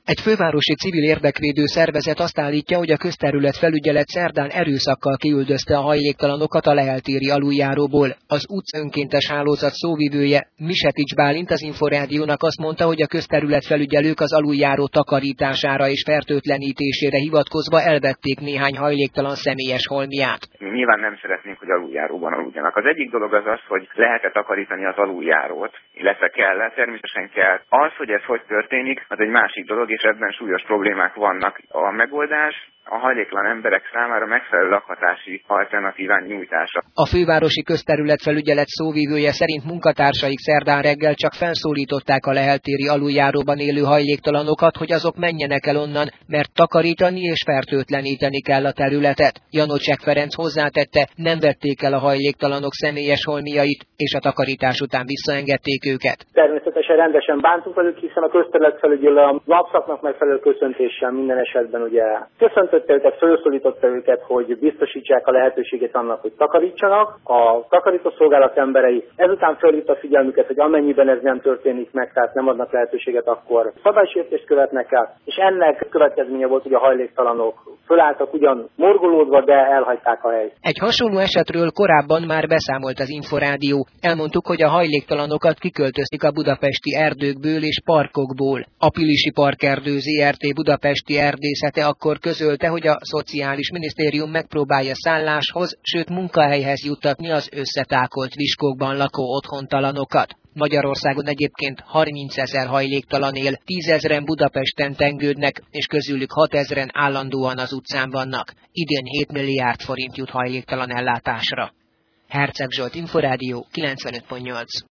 Egy fővárosi civil érdekvédő szervezet azt állítja, hogy a közterületfelügyelet szerdán erőszakkal kiüldözte a hajléktalanokat a Lehel-téri aluljáróból. Az utca önkéntes hálózat szóvivője, Misetics Bálint az Inforádiónak azt mondta, hogy a közterületfelügyelők az aluljáró takarítására és fertőtlenítésére hivatkozva elvették néhány hajléktalan személyes holmiát. Nyilván nem szeretnénk, hogy aluljáróban aludjanak. Az egyik dolog az, hogy lehet-e takarítani az aluljárót, illetve kell-e, természetesen kell. Az, hogy ez hogy történik, az egy másik dolog, és ebben súlyos problémák vannak. A megoldás a hajléktalan emberek számára megfelelő lakhatási alternatíván nyújtása. A fővárosi közterületfelügyelet szóvivője szerint munkatársaik szerdán reggel csak felszólították a Lehel-téri aluljáróban élő hajléktalanokat, hogy azok menjenek el onnan, mert takarítani és fertőtleníteni kell a területet. Janocsek Ferenc hozzátette, nem vették el a hajléktalanok személyes holmiait, és a takarítás után visszaengedték őket. Természetesen rendesen bántunk velük, hiszen a közterületfelügyelő a lapszaknak megfelelő köszöntéssel minden esetben ugye köszöntötte őket, felszólította őket, hogy biztosítsák a lehetőséget annak, hogy takarítsanak. A takarítószolgálat emberei ezután fölhívta a figyelmüket, hogy amennyiben ez nem történik meg, tehát nem adnak lehetőséget, akkor szabálysértést követnek el, és ennek következménye volt, hogy a hajléktalanok fölálltak ugyan morgolódva, de elhagyták a helyt. Egy hasonló esetről korábban már beszámolt az Inforádió. Elmondtuk, hogy a hajléktalanokat kiköltözték a budapesti erdőkből és parkokból. A Pilisi Parkerdő Zrt. Budapesti erdészete akkor közölte, hogy a Szociális Minisztérium megpróbálja szálláshoz, sőt munkahelyhez juttatni az összetákolt viskókban lakó otthontalanokat. Magyarországon egyébként 30 000 hajléktalan él, 10 000-en Budapesten tengődnek, és közülük 6 000-en állandóan az utcán vannak. Idén 7 milliárd forint jut hajléktalan ellátásra. Herceg Zsolt, Inforádió 95.8.